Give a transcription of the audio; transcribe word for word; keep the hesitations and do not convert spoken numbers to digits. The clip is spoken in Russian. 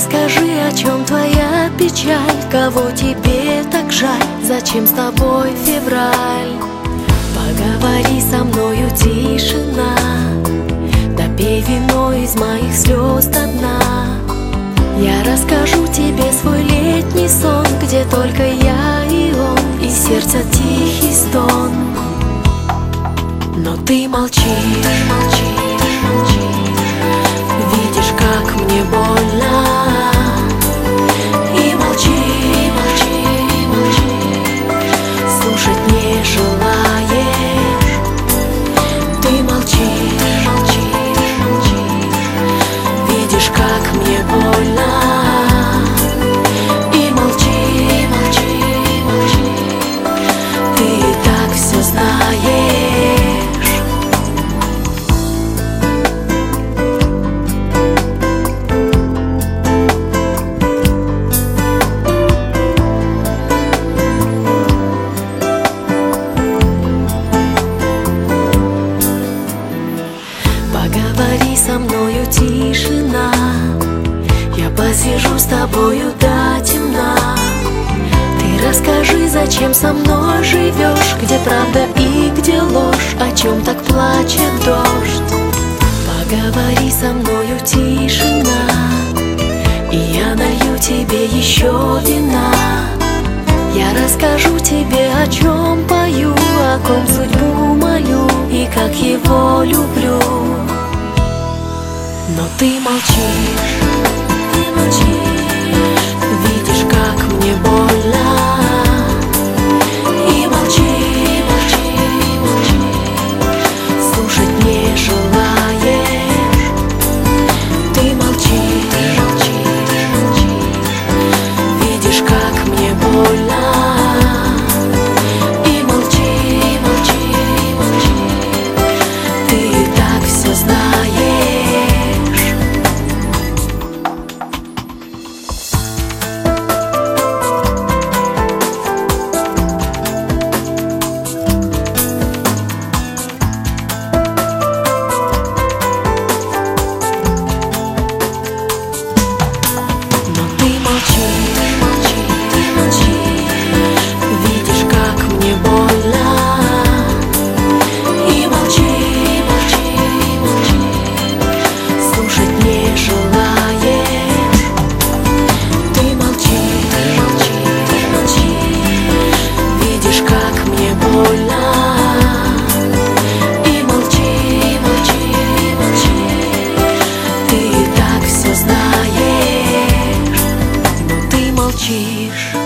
расскажи, о чем твоя печаль, кого тебе так жаль, зачем с тобой февраль? Поговори со мною, тишина, допей вино из моих слез до дна. Я расскажу тебе свой летний сон, где только я и он, и сердце тихий стон. Но ты молчишь, молчишь, молчишь, видишь, как мне больно, и молчи, молчи, молчи, слушать не желаешь. Ты молчишь, молчишь, молчишь, видишь, как мне больно, и молчи, молчи, молчи, ты и так все знаешь. Поговори со мною, тишина, я посижу с тобою до темна. Ты расскажи, зачем со мной живешь, где правда и где ложь, о чем так плачет дождь. Поговори со мною, тишина, и я налью тебе еще вина. Я расскажу тебе, о чем пою, о ком судьбу молю и как его люблю. Но ты молчишь, ты молчишь, видишь, как мне больно, и молчи, молчи, молчи, слушать не желаешь. Ты молчишь, молчишь, молчишь, видишь, как мне больно, и молчи, молчи, молчи, ты и так все знаешь. Ты и так все знаешь, но ты молчишь.